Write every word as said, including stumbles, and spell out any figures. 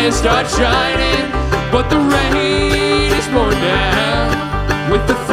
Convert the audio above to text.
sun starts shining, but the rain is pouring down with the